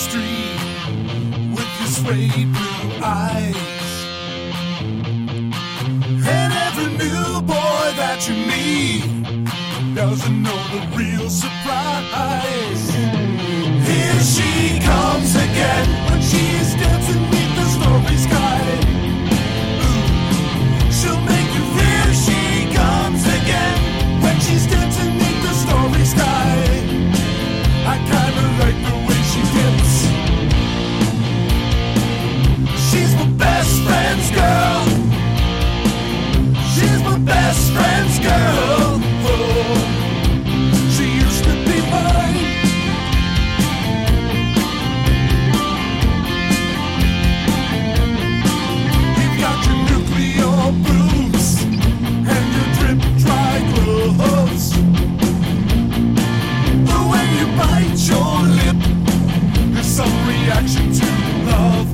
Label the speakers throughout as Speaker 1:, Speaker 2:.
Speaker 1: street with your suede blue eyes. And every new boy that you meet doesn't know the real surprise. Here she comes again when she's dancing beneath the starry sky. Ooh, she'll make you feel she comes again when she's dancing beneath the starry sky. I kinda like the way she dips. She's my best friend's girl. She's my best friend's girl. Oh, she used to be mine. You've got your nuclear boots and your drip dry gloves. But when you bite your lip, there's some reaction to love.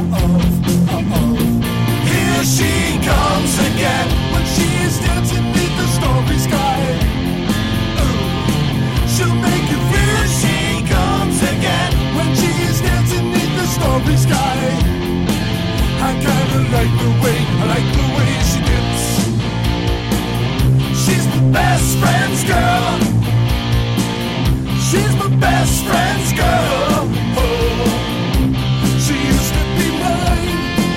Speaker 1: Here she comes again when she is dancing beneath the starry sky. Ooh, she'll make you feel she comes again when she is dancing beneath the starry sky. I kinda like the way she dips. She's my best friend's girl. She's my best friend's girl. Oh, she used to be mine.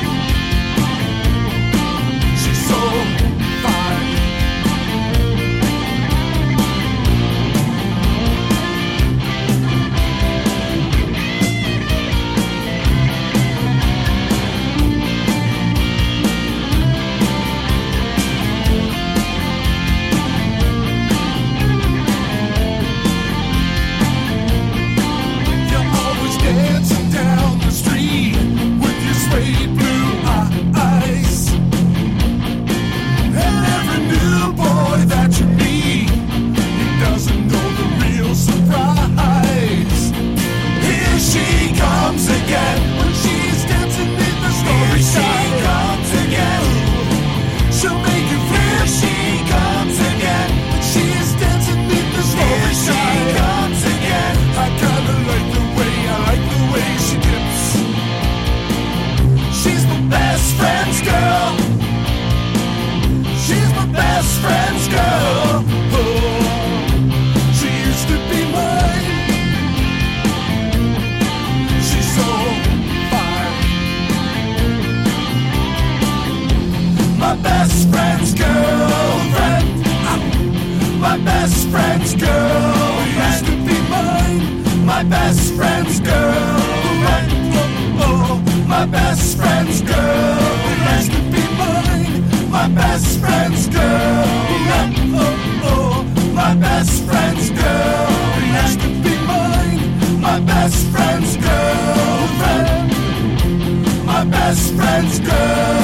Speaker 1: She's so fine. You're always dancing down the street with your suede blue eyes. And every new boy that you meet, he doesn't know the real surprise. Here she comes again when she's dancing beneath the starry sky. Here she comes again. She'll make you feel she comes again when she's dancing beneath the starry sky. Here she comes again. I kinda like the way she dips. She's my best friend's girl. She's my best friend's girl. Oh, she used to be mine. She's so fine. My best friend's girlfriend. My best friend's girlfriend used to be mine. My best friend's girlfriend. Oh, my best friend's girlfriend used to be mine. My best friend's girlfriend. Oh, my best friend's girlfriend used to be mine. My best friend's girlfriend. My best friend's girl.